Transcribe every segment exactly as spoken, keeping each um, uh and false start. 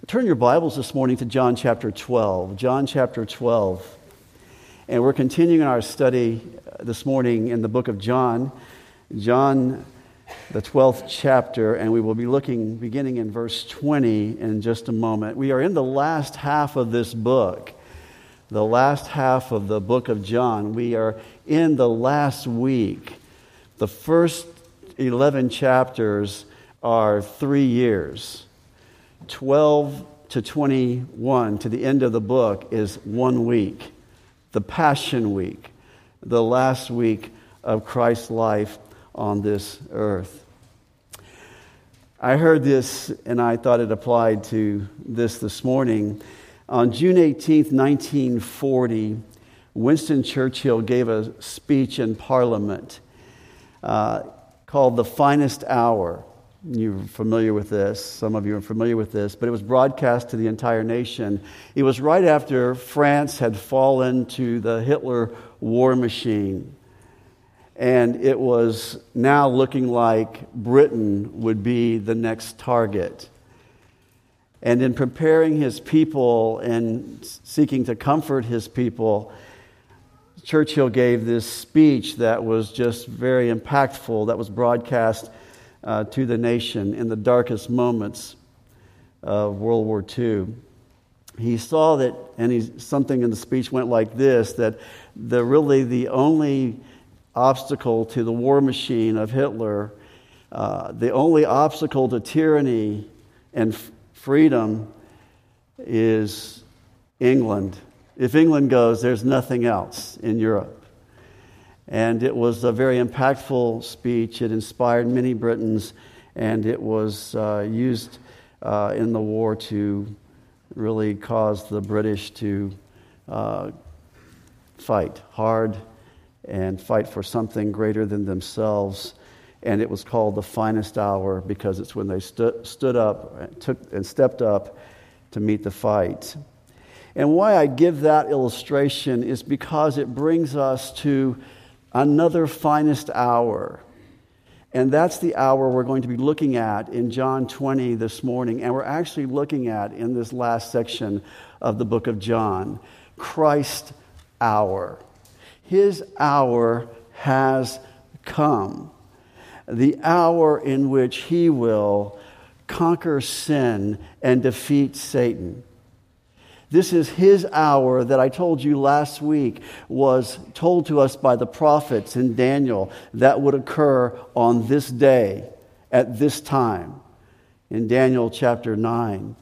Turn your Bibles this morning to John chapter twelve. John chapter twelve. And we're continuing our study this morning in the book of John. John, the twelfth chapter, and we will be looking beginning in verse twenty in just a moment. We are in the last half of this book, the last half of the book of John. We are in the last week. The first eleven chapters are three years. twelve to twenty-one, to the end of the book, is one week. The Passion Week, the last week of Christ's life on this earth. I heard this and I thought it applied to this this morning. On June eighteenth, nineteen forty, Winston Churchill gave a speech in Parliament uh, called The Finest Hour. You're familiar with this. Some of you are familiar with this, but it was broadcast to the entire nation. It was right after France had fallen to the Hitler war machine. And it was now looking like Britain would be the next target. And in preparing his people and seeking to comfort his people, Churchill gave this speech that was just very impactful, that was broadcast Uh, to the nation in the darkest moments of World War Two. He saw that, and he, something in the speech went like this, that the really the only obstacle to the war machine of Hitler, uh, the only obstacle to tyranny and f- freedom is England. If England goes, there's nothing else in Europe. And it was a very impactful speech. It inspired many Britons, and it was uh, used uh, in the war to really cause the British to uh, fight hard and fight for something greater than themselves. And it was called the finest hour because it's when they stu- stood up, took and stepped up to meet the fight. And why I give that illustration is because it brings us to another finest hour. And that's the hour we're going to be looking at in John twenty this morning. And we're actually looking at in this last section of the book of John, Christ's hour. His hour has come. The hour in which he will conquer sin and defeat Satan. This is his hour that I told you last week was told to us by the prophets in Daniel that would occur on this day, at this time. In Daniel chapter nine,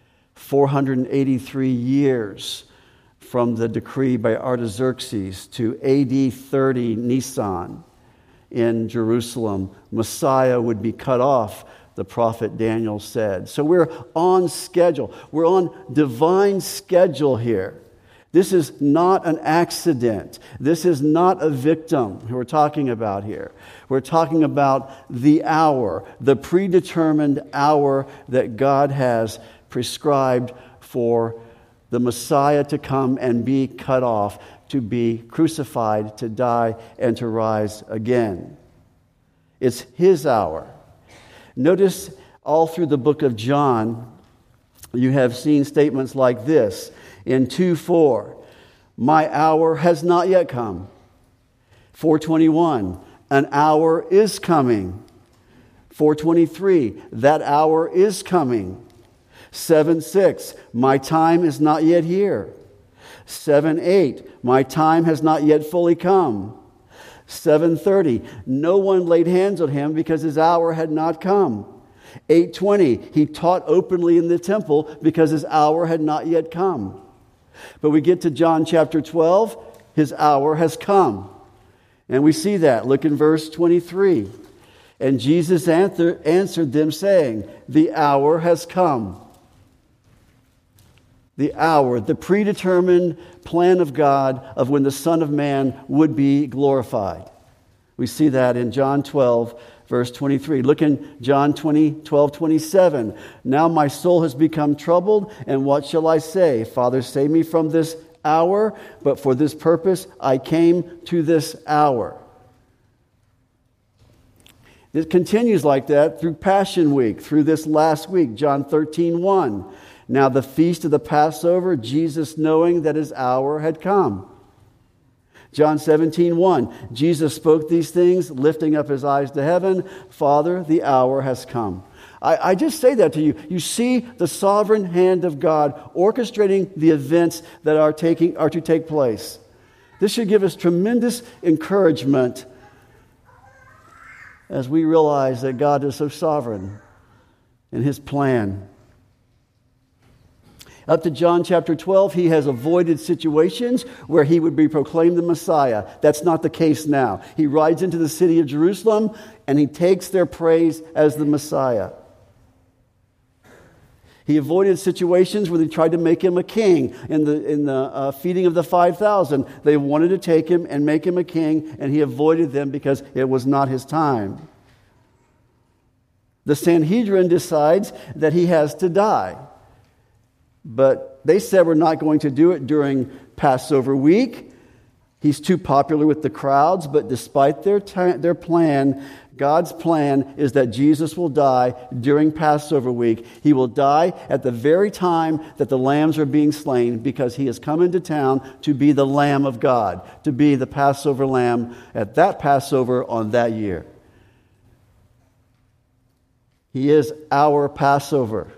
four hundred eighty-three years from the decree by Artaxerxes to A D thirty Nisan in Jerusalem, Messiah would be cut off, the prophet Daniel said. So we're on schedule. We're on divine schedule here. This is not an accident. This is not a victim who we're talking about here. We're talking about the hour, the predetermined hour that God has prescribed for the Messiah to come and be cut off, to be crucified, to die, and to rise again. It's his hour. Notice all through the book of John, you have seen statements like this. In two four, my hour has not yet come. four twenty-one, an hour is coming. four twenty-three, that hour is coming. seven six, my time is not yet here. seven eight, my time has not yet fully come. seven thirty, no one laid hands on him because his hour had not come. eight twenty, he taught openly in the temple because his hour had not yet come. But we get to John chapter twelve, his hour has come. And we see that. Look in verse twenty-three. And Jesus answer, answered them saying, the hour has come. The hour, the predetermined plan of God of when the Son of Man would be glorified. We see that in John twelve, verse twenty-three. Look in John twenty, twelve, twenty-seven. Now my soul has become troubled, and what shall I say? Father, save me from this hour, but for this purpose I came to this hour. It continues like that through Passion Week, through this last week, John thirteen one. Now the feast of the Passover, Jesus knowing that his hour had come. John seventeen one. Jesus spoke these things, lifting up his eyes to heaven. Father, the hour has come. I, I just say that to you. You see the sovereign hand of God orchestrating the events that are taking are to take place. This should give us tremendous encouragement as we realize that God is so sovereign in his plan. Up to John chapter twelve, he has avoided situations where he would be proclaimed the Messiah. That's not the case now. He rides into the city of Jerusalem and he takes their praise as the Messiah. He avoided situations where they tried to make him a king. In the, in the uh, feeding of the five thousand, they wanted to take him and make him a king, and he avoided them because it was not his time. The Sanhedrin decides that he has to die. But they said we're not going to do it during Passover week. He's too popular with the crowds, but despite their ta- their plan, God's plan is that Jesus will die during Passover week. He will die at the very time that the lambs are being slain because he has come into town to be the Lamb of God, to be the Passover lamb at that Passover on that year. He is our Passover.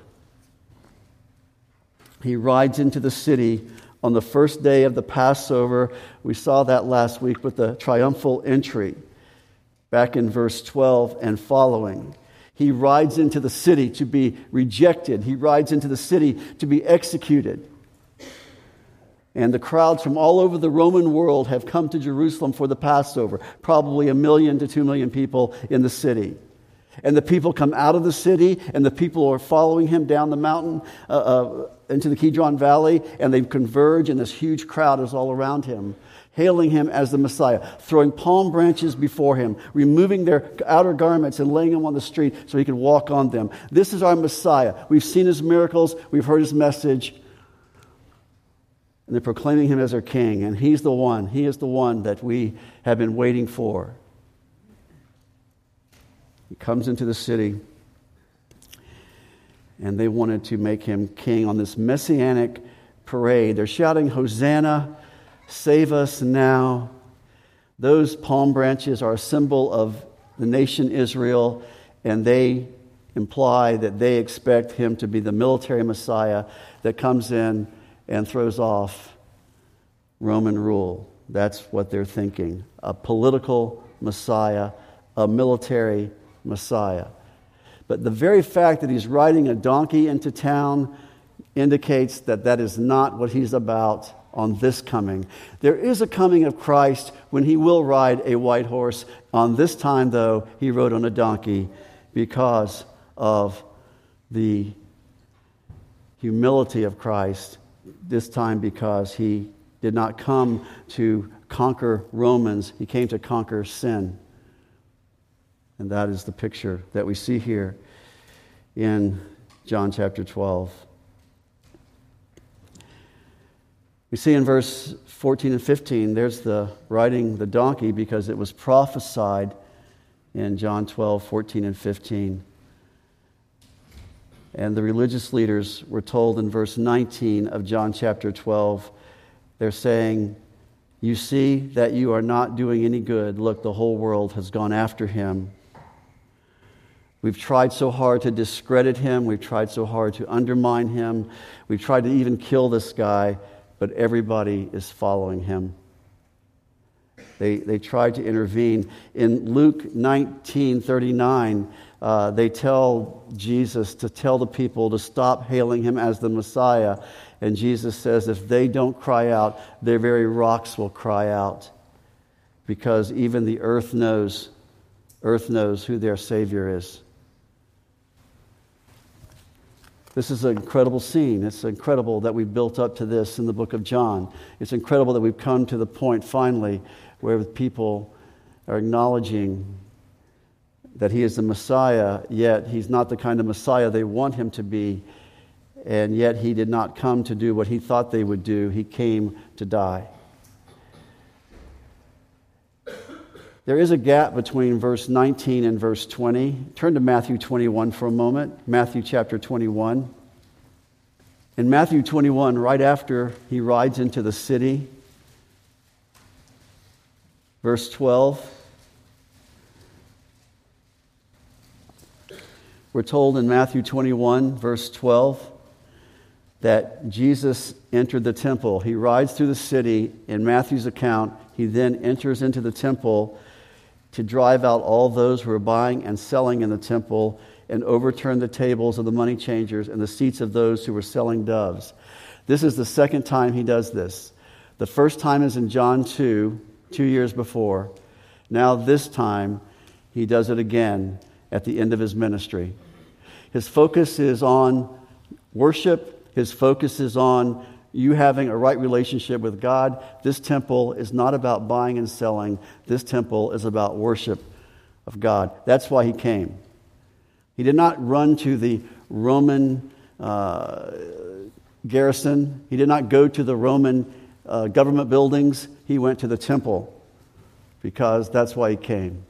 He rides into the city on the first day of the Passover. We saw that last week with the triumphal entry, back in verse twelve and following. He rides into the city to be rejected. He rides into the city to be executed. And the crowds from all over the Roman world have come to Jerusalem for the Passover. Probably a million to two million people in the city. And the people come out of the city, and the people are following him down the mountain uh, uh, into the Kidron Valley, and they converge, and this huge crowd is all around him, hailing him as the Messiah, throwing palm branches before him, removing their outer garments and laying them on the street so he could walk on them. This is our Messiah. We've seen his miracles. We've heard his message. And they're proclaiming him as their king, and he's the one. He is the one that we have been waiting for. He comes into the city, and they wanted to make him king on this messianic parade. They're shouting, Hosanna, save us now. Those palm branches are a symbol of the nation Israel, and they imply that they expect him to be the military Messiah that comes in and throws off Roman rule. That's what they're thinking. A political Messiah, a military Messiah. But the very fact that he's riding a donkey into town indicates that that is not what he's about on this coming. There is a coming of Christ when he will ride a white horse. On this time, though, he rode on a donkey because of the humility of Christ. This time because he did not come to conquer Romans. He came to conquer sin. And that is the picture that we see here in John chapter twelve. We see in verse fourteen and fifteen, there's the riding the donkey because it was prophesied in John twelve, fourteen and fifteen. And the religious leaders were told in verse nineteen of John chapter twelve, they're saying, you see that you are not doing any good. Look, the whole world has gone after him. We've tried so hard to discredit him. We've tried so hard to undermine him. We've tried to even kill this guy, but everybody is following him. They they tried to intervene. In Luke nineteen thirty-nine, uh, they tell Jesus to tell the people to stop hailing him as the Messiah. And Jesus says if they don't cry out, their very rocks will cry out. Because even the earth knows, earth knows who their Savior is. This is an incredible scene. It's incredible that we've built up to this in the book of John. It's incredible that we've come to the point finally where people are acknowledging that he is the Messiah, yet he's not the kind of Messiah they want him to be, and yet he did not come to do what he thought they would do. He came to die. There is a gap between verse nineteen and verse twenty. Turn to Matthew twenty-one for a moment. Matthew chapter twenty-one. In Matthew twenty-one, right after he rides into the city, verse twelve, we're told in Matthew twenty-one, verse twelve, that Jesus entered the temple. He rides through the city. In Matthew's account, he then enters into the temple to drive out all those who are buying and selling in the temple and overturn the tables of the money changers and the seats of those who were selling doves. This is the second time he does this. The first time is in John two, two years before. Now this time, he does it again at the end of his ministry. His focus is on worship. His focus is on you having a right relationship with God. This temple is not about buying and selling. This temple is about worship of God. That's why he came. He did not run to the Roman uh, garrison. He did not go to the Roman uh, government buildings. He went to the temple because that's why he came.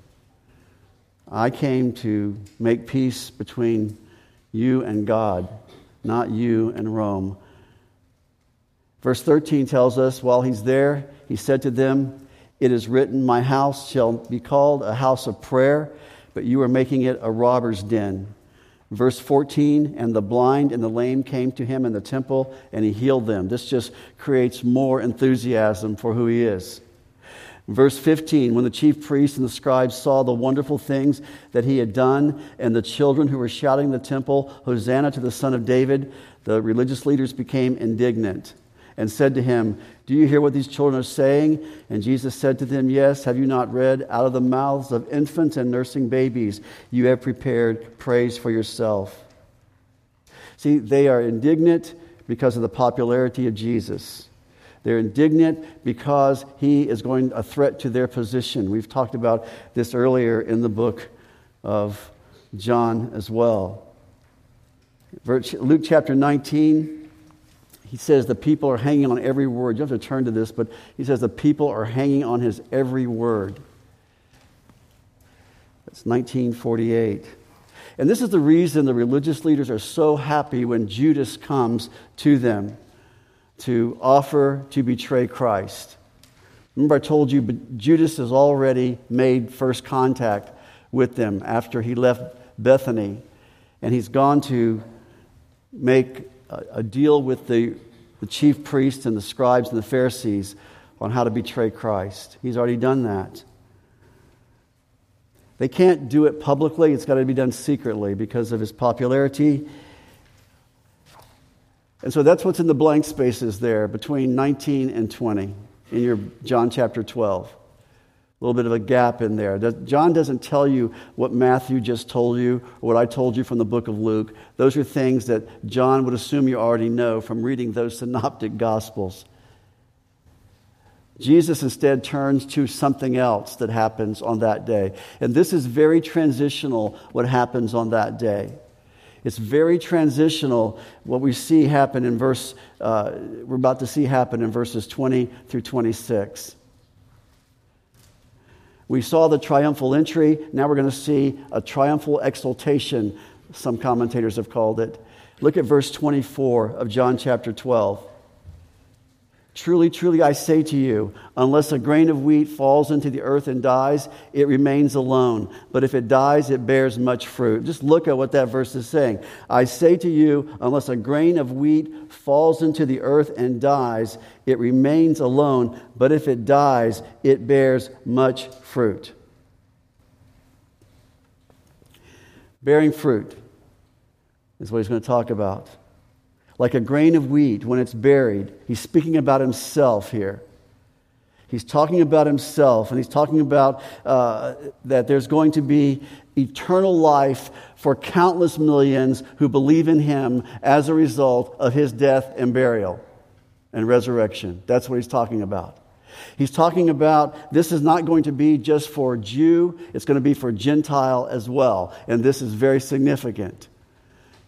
I came to make peace between you and God, not you and Rome. Verse thirteen tells us, while he's there, he said to them, "It is written, my house shall be called a house of prayer, but you are making it a robber's den." Verse fourteen, and the blind and the lame came to him in the temple, and he healed them. This just creates more enthusiasm for who he is. Verse fifteen, when the chief priests and the scribes saw the wonderful things that he had done, and the children who were shouting in the temple, "Hosanna to the Son of David," the religious leaders became indignant and said to him, "Do you hear what these children are saying?" And Jesus said to them, "Yes, have you not read, out of the mouths of infants and nursing babies, you have prepared praise for yourself." See, they are indignant because of the popularity of Jesus. They're indignant because he is going a threat to their position. We've talked about this earlier in the book of John as well. Luke chapter nineteen, he says the people are hanging on every word. You have to turn to this, but he says the people are hanging on his every word. That's nineteen forty-eight. And this is the reason the religious leaders are so happy when Judas comes to them to offer to betray Christ. Remember I told you, but Judas has already made first contact with them after he left Bethany. And he's gone to make a, a deal with the, the chief priests and the scribes and the Pharisees on how to betray Christ. He's already done that. They can't do it publicly. It's got to be done secretly because of his popularity. And so that's what's in the blank spaces there between nineteen and twenty in your John chapter twelve. A little bit of a gap in there. John doesn't tell you what Matthew just told you or what I told you from the book of Luke. Those are things that John would assume you already know from reading those synoptic gospels. Jesus instead turns to something else that happens on that day. And this is very transitional, what happens on that day. It's very transitional what we see happen in verse, uh, we're about to see happen in verses twenty through twenty-six. We saw the triumphal entry. Now we're going to see a triumphal exaltation, some commentators have called it. Look at verse twenty-four of John chapter twelve. "Truly, truly, I say to you, unless a grain of wheat falls into the earth and dies, it remains alone. But if it dies, it bears much fruit." Just look at what that verse is saying. I say to you, unless a grain of wheat falls into the earth and dies, it remains alone. But if it dies, it bears much fruit. Bearing fruit is what he's going to talk about. Like a grain of wheat when it's buried. He's speaking about himself here. He's talking about himself, and he's talking about uh, that there's going to be eternal life for countless millions who believe in him as a result of his death and burial and resurrection. That's what he's talking about. He's talking about this is not going to be just for Jew, it's going to be for Gentile as well. And this is very significant.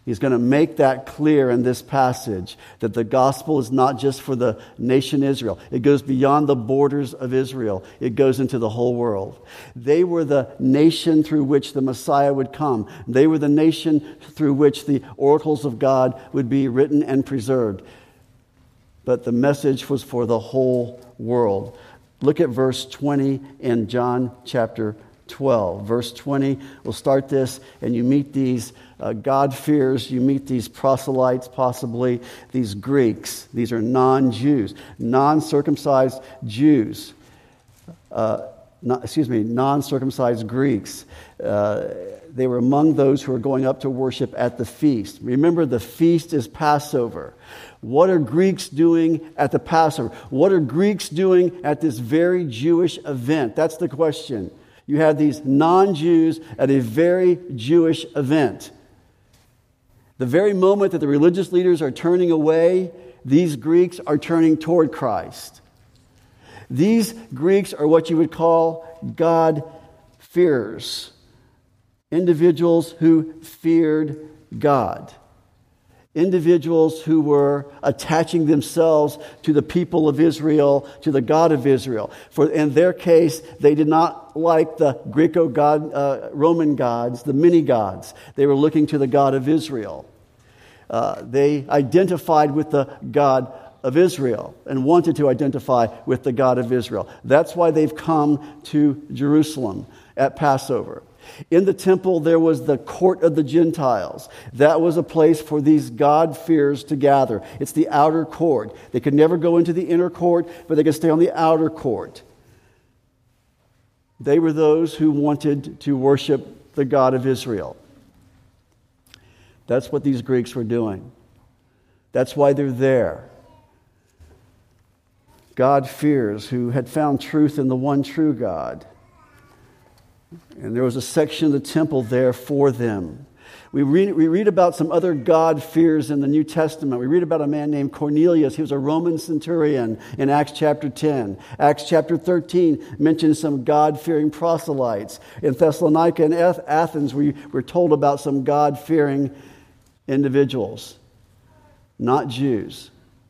He's going to make that clear in this passage, that the gospel is not just for the nation Israel. It goes beyond the borders of Israel. It goes into the whole world. They were the nation through which the Messiah would come. They were the nation through which the oracles of God would be written and preserved. But the message was for the whole world. Look at verse twenty in John chapter twelve. Verse twenty, we'll start this, and you meet these uh, God-fearers, you meet these proselytes, possibly these Greeks. These are non-Jews, non-circumcised Jews. Uh, not, excuse me, non-circumcised Greeks. Uh, they were among those who were going up to worship at the feast. Remember, the feast is Passover. What are Greeks doing at the Passover? What are Greeks doing at this very Jewish event? That's the question. You have these non-Jews at a very Jewish event. The very moment that the religious leaders are turning away, these Greeks are turning toward Christ. These Greeks are what you would call God-fearers, individuals who feared God. Individuals who were attaching themselves to the people of Israel, to the God of Israel. For in their case, they did not like the Greco-God, uh, Roman gods, the many gods. They were looking to the God of Israel. Uh, they identified with the God of Israel and wanted to identify with the God of Israel. That's why they've come to Jerusalem at Passover. In the temple, there was the court of the Gentiles. That was a place for these God-fearers to gather. It's the outer court. They could never go into the inner court, but they could stay on the outer court. They were those who wanted to worship the God of Israel. That's what these Greeks were doing. That's why they're there. God-fearers who had found truth in the one true God. And there was a section of the temple there for them. We read, we read about some other God-fearers in the New Testament. We read about a man named Cornelius. He was a Roman centurion in Acts chapter ten. Acts chapter thirteen mentions some God-fearing proselytes. In Thessalonica and Athens, we were told about some God-fearing individuals, not Jews.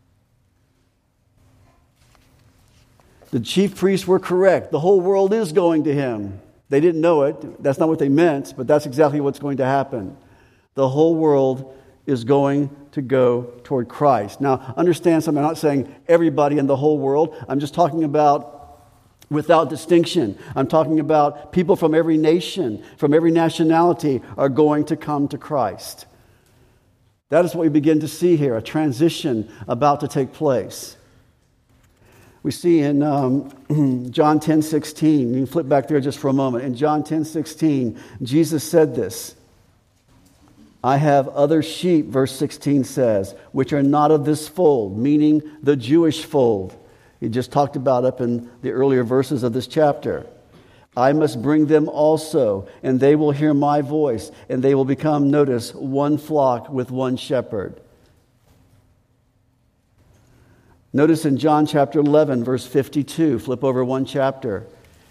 The chief priests were correct. The whole world is going to him. They didn't know it. That's not what they meant, but that's exactly what's going to happen. The whole world is going to go toward Christ. Now, understand something. I'm not saying everybody in the whole world. I'm just talking about without distinction. I'm talking about people from every nation, from every nationality are going to come to Christ. That is what we begin to see here, a transition about to take place. We see in um, John ten sixteen, you can flip back there just for a moment. In John ten sixteen, Jesus said this, I have other sheep, verse sixteen says, which are not of this fold, meaning the Jewish fold. He just talked about up in the earlier verses of this chapter. I must bring them also, and they will hear my voice, and they will become, notice, one flock with one shepherd. Notice in John chapter eleven, verse fifty-two, flip over one chapter.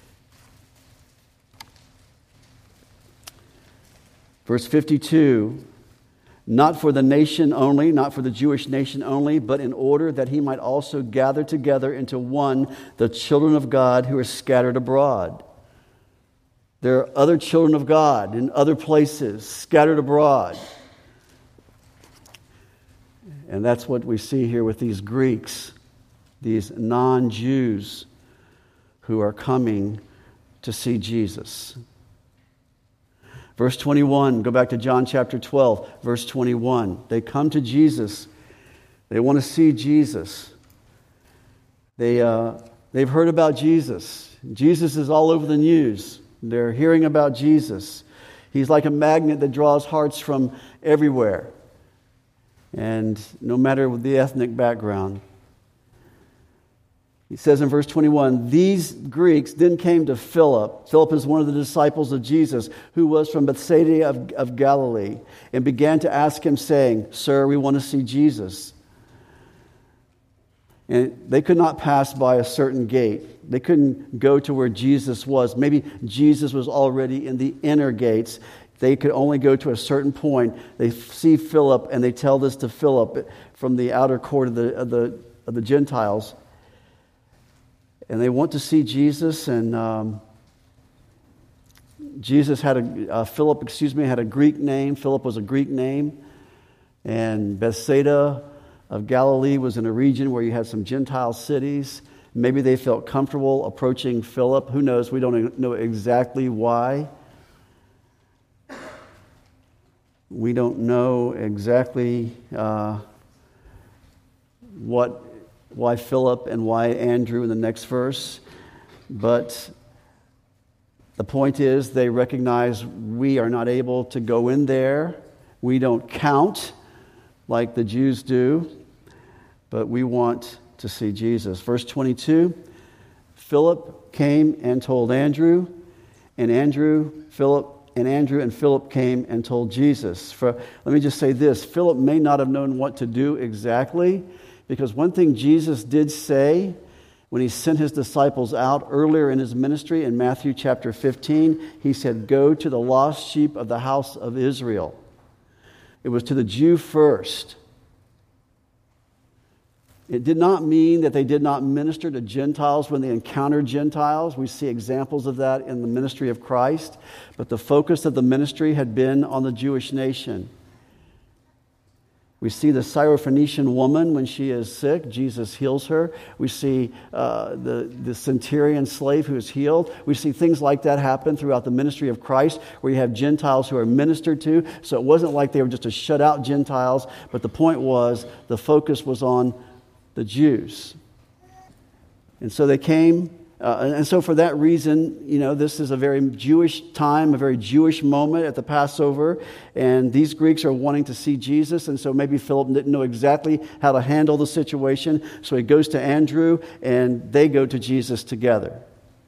Verse fifty-two, not for the nation only, not for the Jewish nation only, but in order that he might also gather together into one the children of God who are scattered abroad. There are other children of God in other places, scattered abroad. And that's what we see here with these Greeks, these non-Jews who are coming to see Jesus. Verse twenty-one, go back to John chapter twelve, verse twenty-one. They come to Jesus. They want to see Jesus. They, uh, they've heard about Jesus. Jesus is all over the news. They're hearing about Jesus. He's like a magnet that draws hearts from everywhere. And no matter the ethnic background. He says in verse twenty-one, these Greeks then came to Philip. Philip is one of the disciples of Jesus, who was from Bethsaida of, of Galilee, and began to ask him, saying, Sir, we want to see Jesus. And they could not pass by a certain gate. They couldn't go to where Jesus was. Maybe Jesus was already in the inner gates. They could only go to a certain point. They see Philip, and they tell this to Philip from the outer court of the of the, of the Gentiles. And they want to see Jesus, and um, Jesus had a uh, Philip, excuse me, had a Greek name. Philip was a Greek name, and Bethsaida of Galilee was in a region where you had some Gentile cities. Maybe they felt comfortable approaching Philip. Who knows? We don't know exactly why. We don't know exactly uh, what, why Philip and why Andrew in the next verse, but the point is they recognize we are not able to go in there. We don't count like the Jews do, but we want to see Jesus. Verse twenty-two, Philip came and told Andrew, and Andrew, Philip, and Andrew and Philip came and told Jesus. For, let me just say this, Philip may not have known what to do exactly, because one thing Jesus did say when he sent his disciples out earlier in his ministry in Matthew chapter fifteen, he said, "Go to the lost sheep of the house of Israel." It was to the Jew first. It did not mean that they did not minister to Gentiles when they encountered Gentiles. We see examples of that in the ministry of Christ. But the focus of the ministry had been on the Jewish nation. We see the Syrophoenician woman when she is sick. Jesus heals her. We see uh, the, the centurion slave who is healed. We see things like that happen throughout the ministry of Christ, where you have Gentiles who are ministered to. So it wasn't like they were just to shut out Gentiles, but the point was the focus was on the Jews. And so they came, uh, and so for that reason, you know, this is a very Jewish time, a very Jewish moment at the Passover, and these Greeks are wanting to see Jesus, and so maybe Philip didn't know exactly how to handle the situation, so he goes to Andrew, and they go to Jesus together.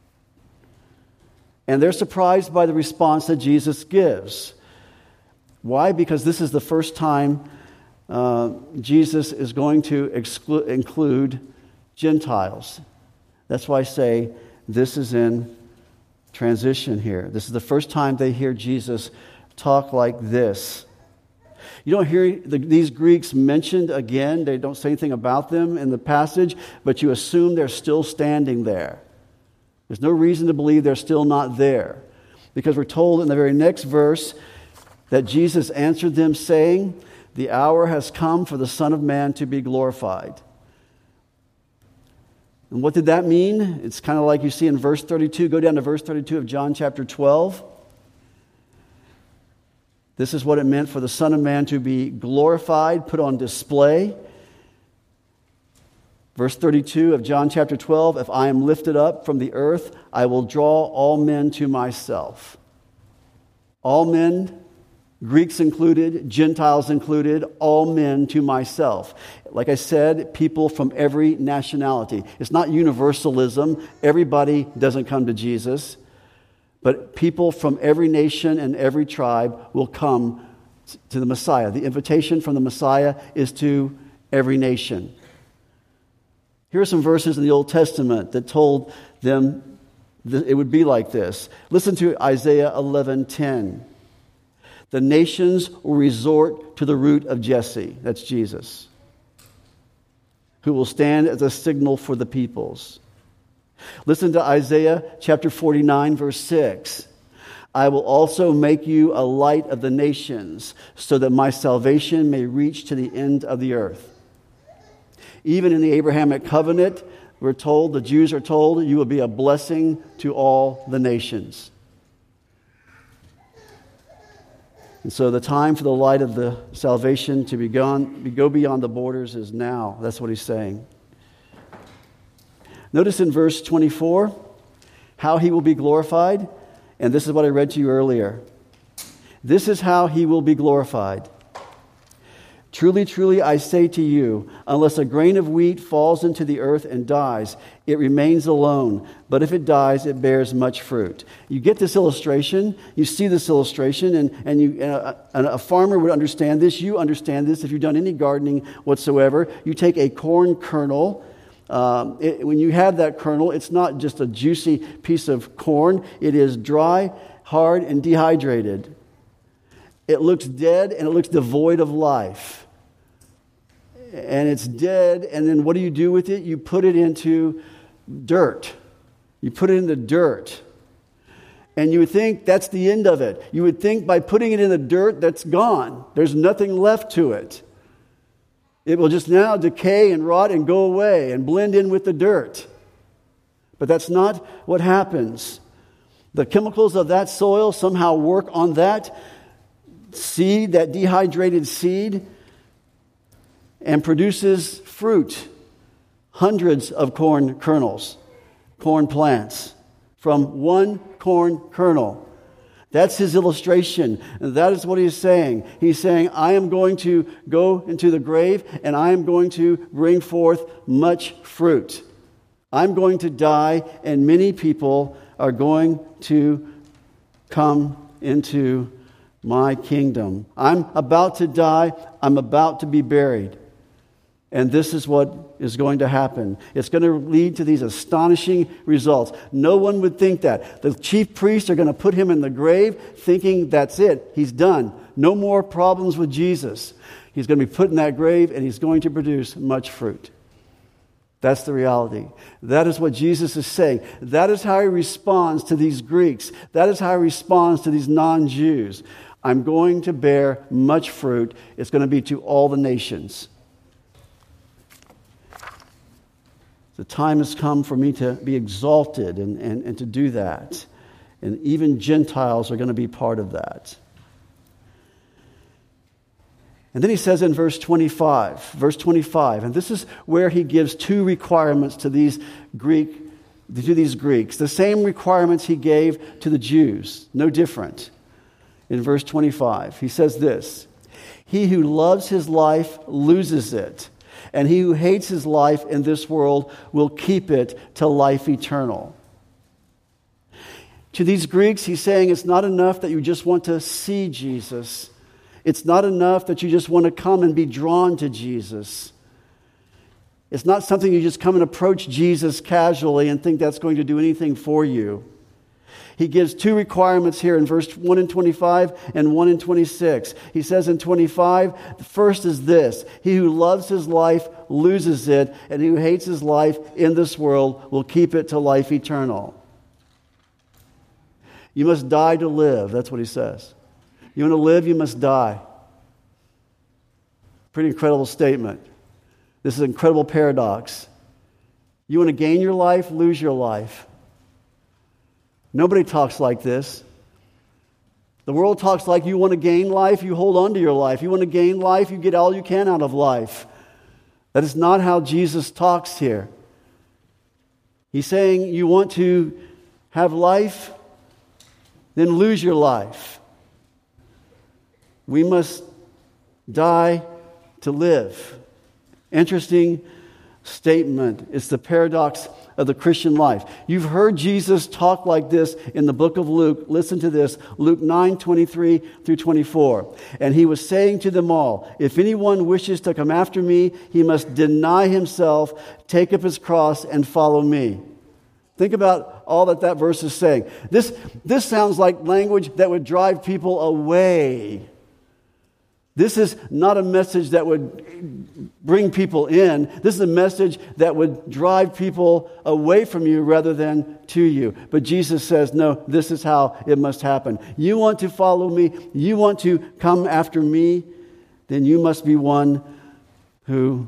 And they're surprised by the response that Jesus gives. Why? Because this is the first time Uh, Jesus is going to exclu- include Gentiles. That's why I say this is in transition here. This is the first time they hear Jesus talk like this. You don't hear the, these Greeks mentioned again. They don't say anything about them in the passage, but you assume they're still standing there. There's no reason to believe they're still not there, because we're told in the very next verse that Jesus answered them saying, "The hour has come for the Son of Man to be glorified." And what did that mean? It's kind of like you see in verse thirty-two. Go down to verse thirty-two of John chapter twelve. This is what it meant for the Son of Man to be glorified, put on display. Verse thirty-two of John chapter twelve, "If I am lifted up from the earth, I will draw all men to myself." All men, Greeks included, Gentiles included, all men to myself. Like I said, people from every nationality. It's not universalism. Everybody doesn't come to Jesus. But people from every nation and every tribe will come to the Messiah. The invitation from the Messiah is to every nation. Here are some verses in the Old Testament that told them that it would be like this. Listen to Isaiah eleven ten. "The nations will resort to the root of Jesse," that's Jesus, "who will stand as a signal for the peoples." Listen to Isaiah chapter forty-nine, verse six. "I will also make you a light of the nations, so that my salvation may reach to the end of the earth." Even in the Abrahamic covenant, we're told, the Jews are told, you will be a blessing to all the nations. And so the time for the light of the salvation to be gone, go beyond the borders is now. That's what he's saying. Notice in verse twenty-four how he will be glorified. And this is what I read to you earlier. This is how he will be glorified. "Truly, truly, I say to you, unless a grain of wheat falls into the earth and dies, it remains alone. But if it dies, it bears much fruit." You get this illustration. You see this illustration, and, and, you, and a, a farmer would understand this. You understand this if you've done any gardening whatsoever. You take a corn kernel. Um, it, when you have that kernel, it's not just a juicy piece of corn. It is dry, hard, and dehydrated. It looks dead and it looks devoid of life. And it's dead, and then what do you do with it? You put it into dirt. You put it in the dirt. And you would think that's the end of it. You would think by putting it in the dirt, that's gone. There's nothing left to it. It will just now decay and rot and go away and blend in with the dirt. But that's not what happens. The chemicals of that soil somehow work on that seed, that dehydrated seed, and produces fruit. Hundreds of corn kernels, corn plants, from one corn kernel. That's his illustration. And that is what he's saying. He's saying, I am going to go into the grave and I am going to bring forth much fruit. I'm going to die and many people are going to come into my kingdom. I'm about to die. I'm about to be buried. And this is what is going to happen. It's going to lead to these astonishing results. No one would think that. The chief priests are going to put him in the grave thinking that's it. He's done. No more problems with Jesus. He's going to be put in that grave and he's going to produce much fruit. That's the reality. That is what Jesus is saying. That is how he responds to these Greeks. That is how he responds to these non-Jews. I'm going to bear much fruit. It's going to be to all the nations. The time has come for me to be exalted and, and, and to do that. And even Gentiles are going to be part of that. And then he says in verse twenty-five, verse twenty-five, and this is where he gives two requirements to these Greek, to these Greeks. The same requirements he gave to the Jews, no different. In verse twenty-five, he says this, he who loves his life loses it. And he who hates his life in this world will keep it to life eternal. To these Greeks, he's saying it's not enough that you just want to see Jesus. It's not enough that you just want to come and be drawn to Jesus. It's not something you just come and approach Jesus casually and think that's going to do anything for you. He gives two requirements here in verse one and twenty-five and one and twenty-six. He says in twenty-five, the first is this, he who loves his life loses it, and he who hates his life in this world will keep it to life eternal. You must die to live, that's what he says. You want to live, you must die. Pretty incredible statement. This is an incredible paradox. You want to gain your life, lose your life. Nobody talks like this. The world talks like you want to gain life, you hold on to your life. You want to gain life, you get all you can out of life. That is not how Jesus talks here. He's saying you want to have life, then lose your life. We must die to live. Interesting statement. It's the paradox of the Christian life. You've heard Jesus talk like this in the book of Luke. Listen to this, Luke nine, twenty-three through twenty-four. And he was saying to them all, if anyone wishes to come after me, he must deny himself, take up his cross, and follow me. Think about all that that verse is saying. This, this sounds like language that would drive people away. This is not a message that would bring people in. This is a message that would drive people away from you rather than to you. But Jesus says, no, this is how it must happen. You want to follow me, you want to come after me, then you must be one who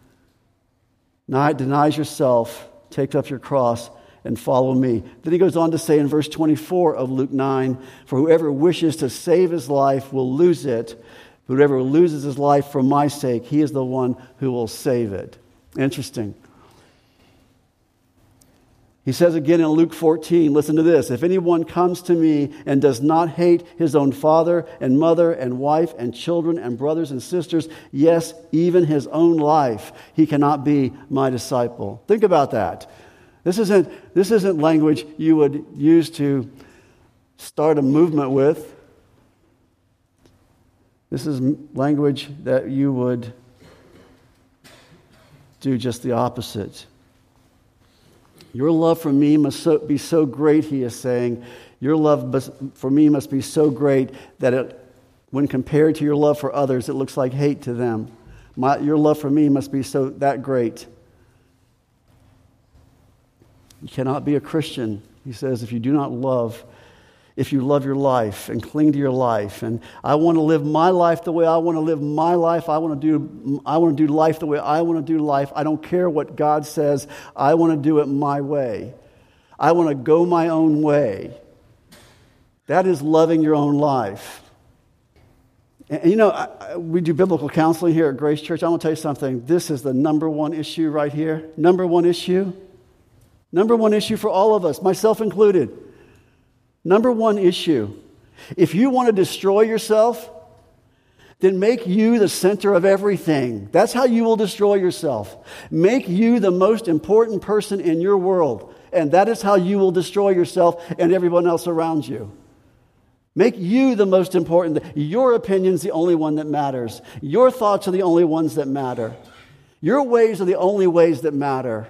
denies yourself, takes up your cross, and follow me. Then he goes on to say in verse twenty-four of Luke nine, for whoever wishes to save his life will lose it. Whoever loses his life for my sake, he is the one who will save it. Interesting. He says again in Luke fourteen, listen to this. If anyone comes to me and does not hate his own father and mother and wife and children and brothers and sisters, yes, even his own life, he cannot be my disciple. Think about that. This isn't, this isn't language you would use to start a movement with. This is language that you would do just the opposite. Your love for me must so, be so great, he is saying. Your love must, for me must be so great that it When compared to your love for others, it looks like hate to them. My, your love for me must be so that great. You cannot be a Christian, he says, if you do not love, if you love your life and cling to your life. And I want to live my life the way I want to live my life. I want to do, I want to do life the way I want to do life. I don't care what God says. I want to do it my way. I want to go my own way. That is loving your own life. And, you know, I, we do biblical counseling here at Grace Church. I want to tell you something. This is the number one issue right here. Number one issue. Number one issue for all of us, myself included. Number one issue. If you want to destroy yourself, then make you the center of everything. That's how you will destroy yourself. Make you the most important person in your world. And that is how you will destroy yourself and everyone else around you. Make you the most important. Your opinion's the only one that matters. Your thoughts are the only ones that matter. Your ways are the only ways that matter.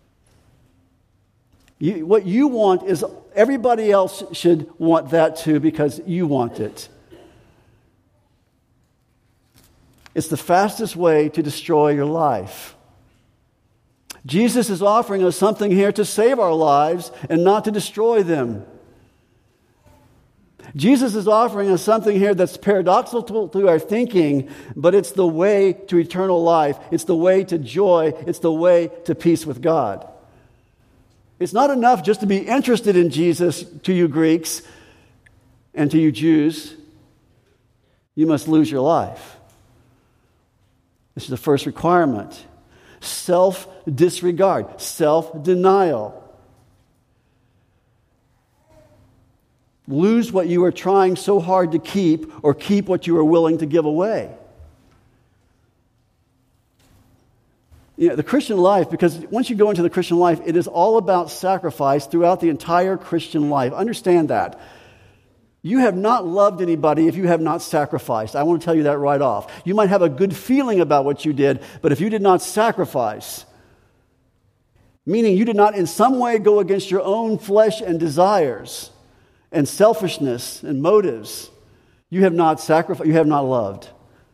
You, what you want is everybody else should want that too because you want it. It's the fastest way to destroy your life. Jesus is offering us something here to save our lives and not to destroy them. Jesus is offering us something here that's paradoxical to, to our thinking, but it's the way to eternal life. It's the way to joy. It's the way to peace with God. It's not enough just to be interested in Jesus to you Greeks and to you Jews. You must lose your life. This is the first requirement. Self-disregard, self-denial. Lose what you are trying so hard to keep or keep what you are willing to give away. You know, the Christian life, because once you go into the Christian life, it is all about sacrifice throughout the entire Christian life. Understand that. You have not loved anybody if you have not sacrificed. I want to tell you that right off. You might have a good feeling about what you did, but if you did not sacrifice, meaning you did not in some way go against your own flesh and desires and selfishness and motives, you have not sacrificed, you have not loved.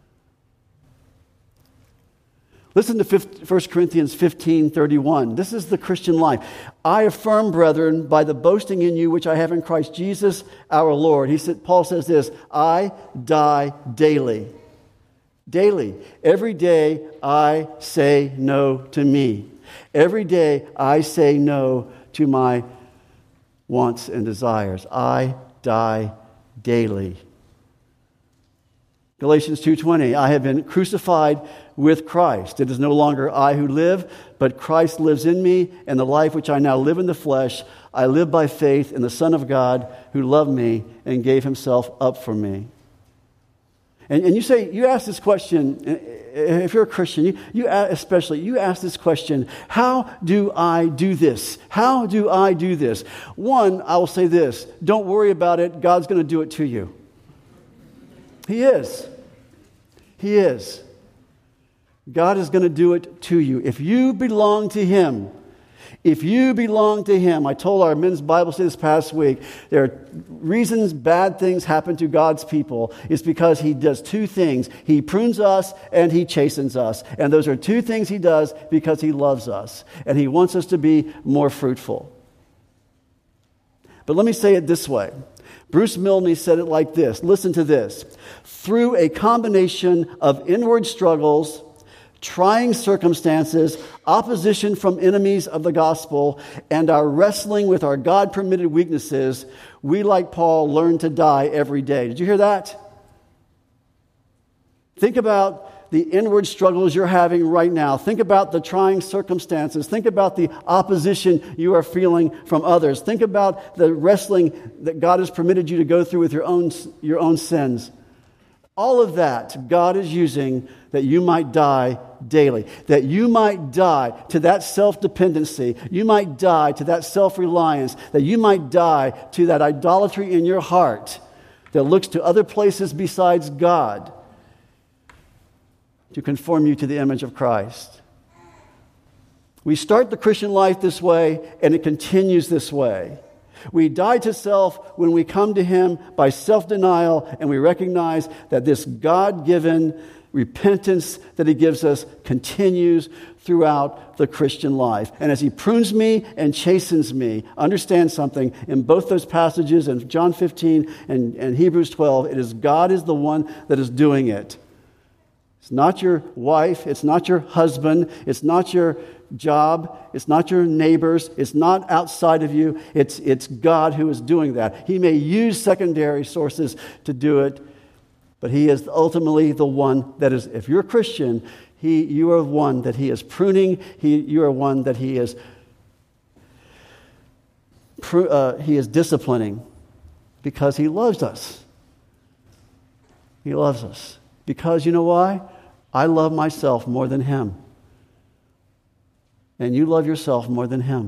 Listen to First Corinthians fifteen thirty-one. This is the Christian life. I affirm, brethren, by the boasting in you which I have in Christ Jesus our Lord. He said, Paul says this, I die daily. Daily. Every day I say no to me. Every day I say no to my wants and desires. I die daily. Galatians two twenty, I have been crucified with Christ. It is no longer I who live, but Christ lives in me, and the life which I now live in the flesh, I live by faith in the Son of God who loved me and gave himself up for me. And, and you say, you ask this question, if you're a Christian, you, you especially, you ask this question, how do I do this? How do I do this? One, I will say this, don't worry about it, God's going to do it to you. He is. He is. God is going to do it to you. If you belong to Him, if you belong to Him, I told our men's Bible study this past week, there are reasons bad things happen to God's people. It's because He does two things. He prunes us and He chastens us. And those are two things He does because He loves us. And He wants us to be more fruitful. But let me say it this way. Bruce Milne said it like this. Listen to this. Through a combination of inward struggles, trying circumstances, opposition from enemies of the gospel, and our wrestling with our God-permitted weaknesses, we, like Paul, learn to die every day. Did you hear that? Think about the inward struggles you're having right now. Think about the trying circumstances. Think about the opposition you are feeling from others. Think about the wrestling that God has permitted you to go through with your own, your own sins. All of that God is using that you might die daily, that you might die to that self-dependency, you might die to that self-reliance, that you might die to that idolatry in your heart that looks to other places besides God to conform you to the image of Christ. We start the Christian life this way, and it continues this way. We die to self when we come to Him by self-denial and we recognize that this God-given repentance that He gives us continues throughout the Christian life. And as He prunes me and chastens me, understand something, in both those passages, in John fifteen and, and Hebrews twelve, it is God is the one that is doing it. It's not your wife, it's not your husband, it's not your job, it's not your neighbors, it's not outside of you, it's, it's God who is doing that. He may use secondary sources to do it, but He is ultimately the one that is, if you're a Christian, he, you are one that He is pruning, he, you are one that He is, uh, he is disciplining because He loves us. He loves us. Because you know why? I love myself more than Him. And you love yourself more than Him.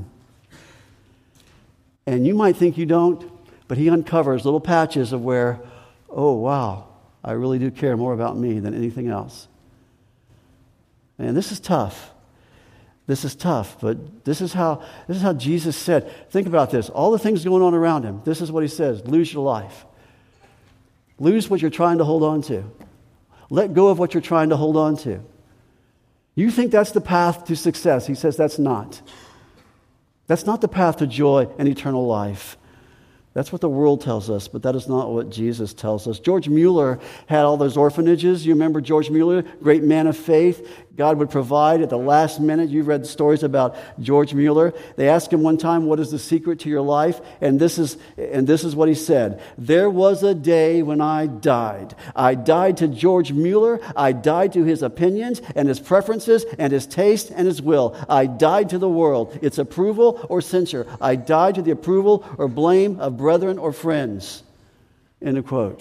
And you might think you don't, but He uncovers little patches of where, oh, wow, I really do care more about me than anything else. And this is tough. This is tough, but this is how this is how Jesus said. Think about this. All the things going on around Him, this is what He says. Lose your life. Lose what you're trying to hold on to. Let go of what you're trying to hold on to. You think that's the path to success. He says that's not. That's not the path to joy and eternal life. That's what the world tells us, but that is not what Jesus tells us. George Mueller had all those orphanages. You remember George Mueller, great man of faith. God would provide at the last minute. You've read stories about George Mueller. They asked him one time, what is the secret to your life? And this is and this is what he said. There was a day when I died. I died to George Mueller. I died to his opinions and his preferences and his taste and his will. I died to the world, its approval or censure. I died to the approval or blame of brethren or friends. End of quote.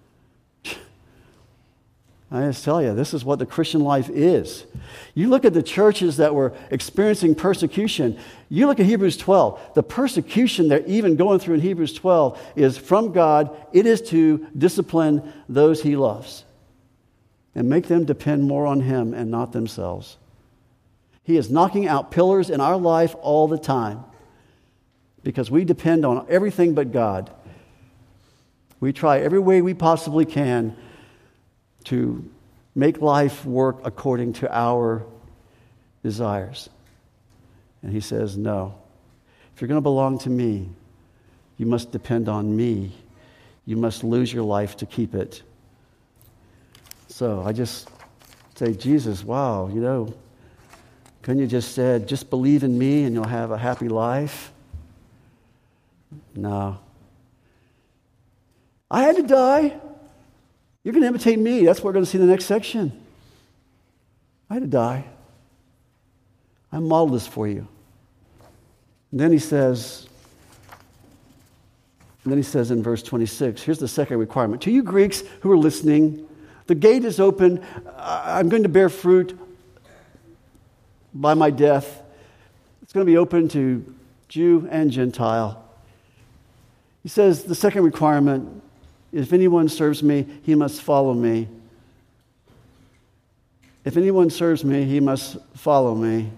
I just tell you, this is what the Christian life is. You look at the churches that were experiencing persecution. You look at Hebrews twelve. The persecution they're even going through in Hebrews twelve is from God. It is to discipline those He loves and make them depend more on Him and not themselves. He is knocking out pillars in our life all the time because we depend on everything but God. We try every way we possibly can to make life work according to our desires. And He says, no. If you're going to belong to me, you must depend on me. You must lose your life to keep it. So I just say, Jesus, wow, you know, couldn't you just said, just believe in me and you'll have a happy life? No. I had to die. You're going to imitate me. That's what we're going to see in the next section. I had to die. I modeled this for you. And then he says, and then he says in verse twenty-six, here's the second requirement. To you Greeks who are listening, the gate is open. I'm going to bear fruit by my death. It's going to be open to Jew and Gentile. He says the second requirement, if anyone serves me, he must follow me. If anyone serves me, he must follow me.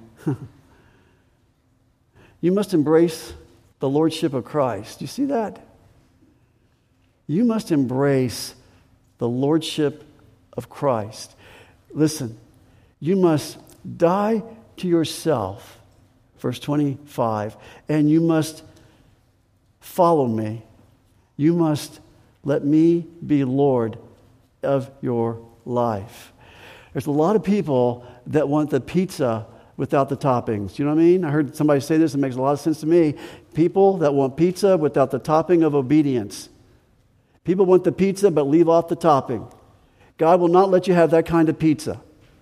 You must embrace the lordship of Christ. You see that? You must embrace the lordship of Christ. Listen, you must die to yourself, verse twenty-five, and you must follow me. You must let me be Lord of your life. There's a lot of people that want the pizza without the toppings. You know what I mean? I heard somebody say this. It makes a lot of sense to me. People that want pizza without the topping of obedience. People want the pizza but leave off the topping. God will not let you have that kind of pizza.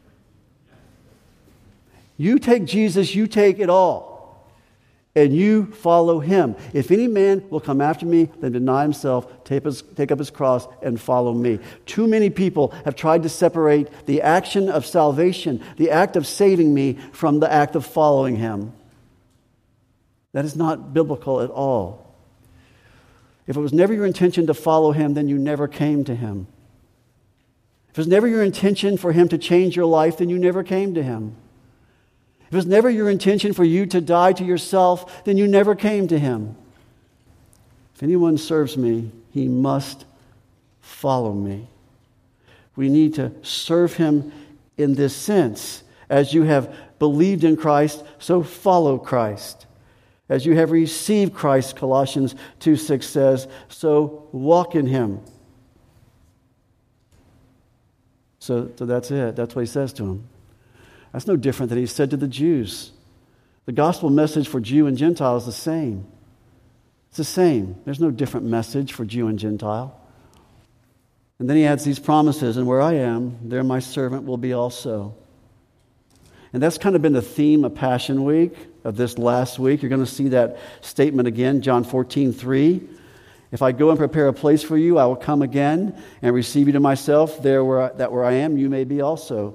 You take Jesus, you take it all. And you follow Him. If any man will come after me, then deny himself, take, his, take up his cross, and follow me. Too many people have tried to separate the action of salvation, the act of saving me, from the act of following Him. That is not biblical at all. If it was never your intention to follow Him, then you never came to Him. If it was never your intention for Him to change your life, then you never came to Him. If it was never your intention for you to die to yourself, then you never came to Him. If anyone serves me, he must follow me. We need to serve him in this sense. As you have believed in Christ, so follow Christ. As you have received Christ, Colossians two six says, so walk in him. So, so that's it. That's what he says to him. That's no different than he said to the Jews. The gospel message for Jew and Gentile is the same. It's the same. There's no different message for Jew and Gentile. And then he adds these promises, and where I am, there my servant will be also. And that's kind of been the theme of Passion Week, of this last week. You're going to see that statement again, John fourteen three. If I go and prepare a place for you, I will come again and receive you to myself, there where I, that where I am, you may be also.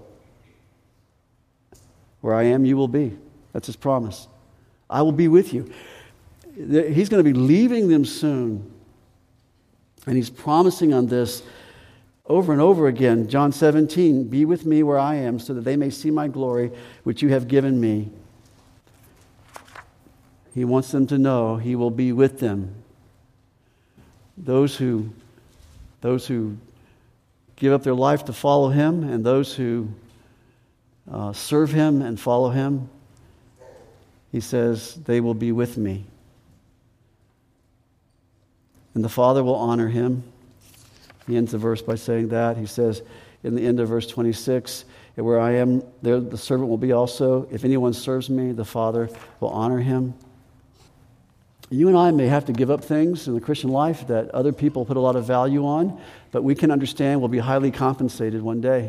Where I am, you will be. That's his promise. I will be with you. He's going to be leaving them soon. And he's promising on this over and over again. John seventeen, be with me where I am, so that they may see my glory, which you have given me. He wants them to know he will be with them. Those who, those who give up their life to follow him, and those who uh, serve him and follow him, he says, they will be with me. And the Father will honor him. He ends the verse by saying that. He says in the end of verse twenty-six, where I am, there the servant will be also. If anyone serves me, the Father will honor him. You and I may have to give up things in the Christian life that other people put a lot of value on, but we can understand we'll be highly compensated one day.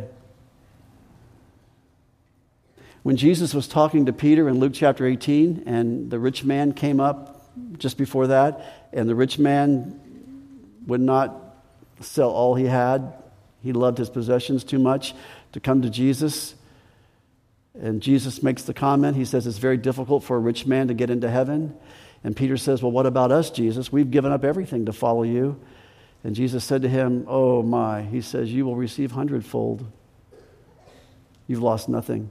When Jesus was talking to Peter in Luke chapter eighteen, and the rich man came up just before that, and the rich man would not sell all he had. He loved his possessions too much to come to Jesus. And Jesus makes the comment, he says, it's very difficult for a rich man to get into heaven. And Peter says, well, what about us, Jesus? We've given up everything to follow you. And Jesus said to him, oh my, he says, you will receive hundredfold. You've lost nothing.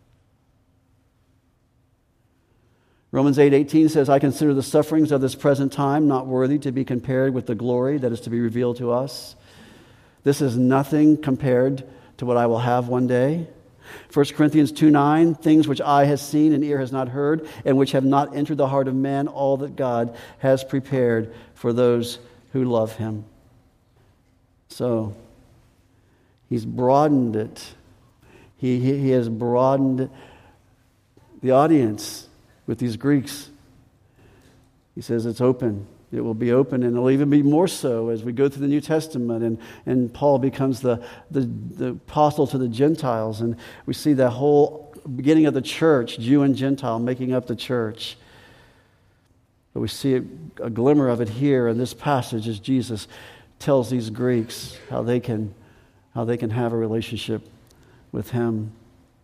Romans eight eighteen says, I consider the sufferings of this present time not worthy to be compared with the glory that is to be revealed to us. This is nothing compared to what I will have one day. First Corinthians two nine, things which eye has seen and ear has not heard, and which have not entered the heart of man, all that God has prepared for those who love him. So, he's broadened it. He, he, he has broadened the audience with these Greeks. He says it's open. It will be open, and it'll even be more so as we go through the New Testament, and, and Paul becomes the, the, the apostle to the Gentiles, and we see that whole beginning of the church, Jew and Gentile, making up the church. But we see a, a glimmer of it here in this passage as Jesus tells these Greeks how they can, how they can have a relationship with him.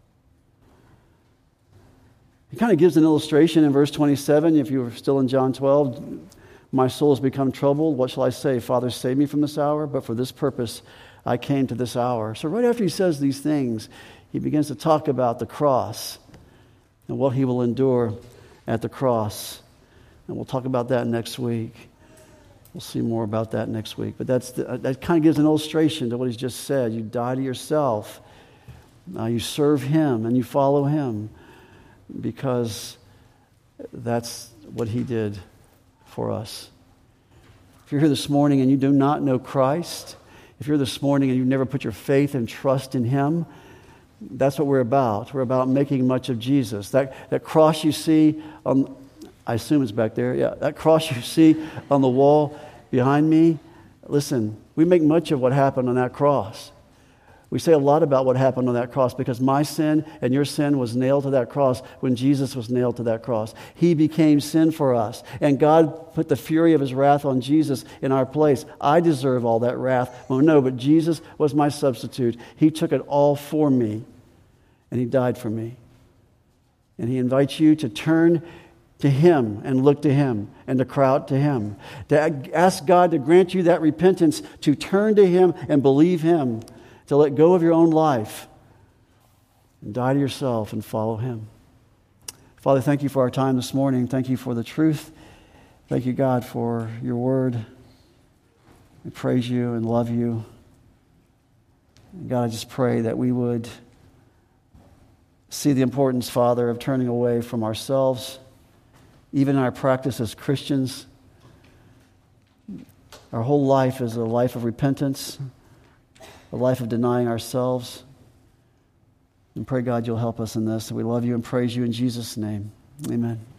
He kind of gives an illustration in verse twenty-seven, if you were still in John twelve. My soul has become troubled. What shall I say? Father, save me from this hour. But for this purpose I came to this hour. So right after he says these things, he begins to talk about the cross and what he will endure at the cross. And we'll talk about that next week. We'll see more about that next week. But that's the, that kind of gives an illustration to what he's just said. You die to yourself. Uh, you serve him and you follow him, because that's what he did for us. If you're here this morning and you do not know Christ, if you're this morning and you've never put your faith and trust in him, that's what we're about. We're about making much of Jesus. That, that cross you see, on, I assume it's back there, yeah, that cross you see on the wall behind me, listen, we make much of what happened on that cross. We say a lot about what happened on that cross because my sin and your sin was nailed to that cross when Jesus was nailed to that cross. He became sin for us. And God put the fury of his wrath on Jesus in our place. I deserve all that wrath. Well, no, but Jesus was my substitute. He took it all for me. And he died for me. And he invites you to turn to him and look to him and to cry out to him. To ask God to grant you that repentance, to turn to him and believe him. To let go of your own life and die to yourself and follow him. Father, thank you for our time this morning. Thank you for the truth Thank you, God, for your word. We praise you and love you. God, I just pray that we would see the importance, Father, of turning away from ourselves, even in our practice as Christians. Our whole life is a life of repentance, a life of denying ourselves. And pray, God, you'll help us in this. We love you and praise you in Jesus' name. Amen.